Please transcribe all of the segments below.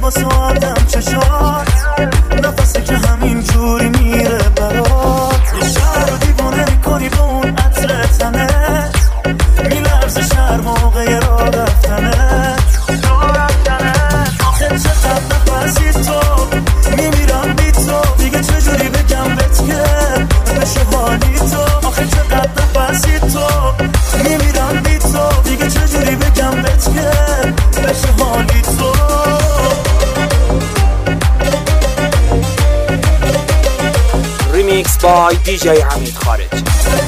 واسه آدم چشات، نفسه که همین جوری میره برات. یه شهر رو دیوانه میکنی با اون عطر تنت، میلرزه شهر موقع راه رفتنت. آخه چقدر نفسی تو، میمیرم بی تو، دیگه چجوری بگم بهت که بشه حالی تو. آخه چقدر نفسی تو، میمیرم بی تو، دیگه چجوری بگم بهت که بشه حالی تو. ریمیکس بای دی جی حمید خارجی.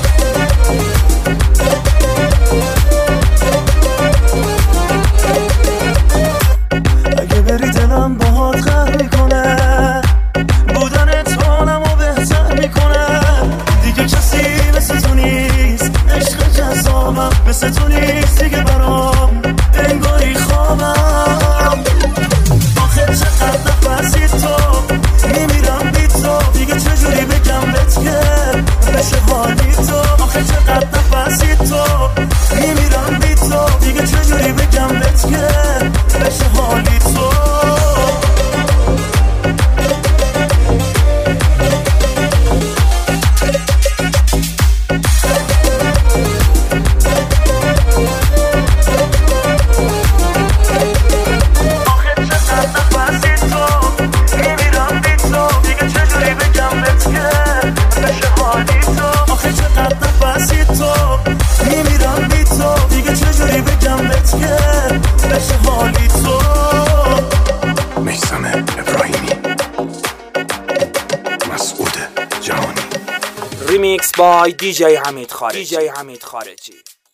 اگه بری دلم باهات غر میکنه، بودنت حالمو بهتر میکنه. دیگه کسی مثل تو نیست، عشق جذابم مثل تو نیست دیگه برام، انگاری خوابم. آخه چقدر نفسی تو، میمیرم بی تو، دیگه چجوری بگم بهت که بشه حالی تو. آخه چقدر نفسی تو، میمیرم بی تو، دیگه چجوری بگم بهت که بشه حالی تو. ریمیکس بای دی جی حمید خارجی.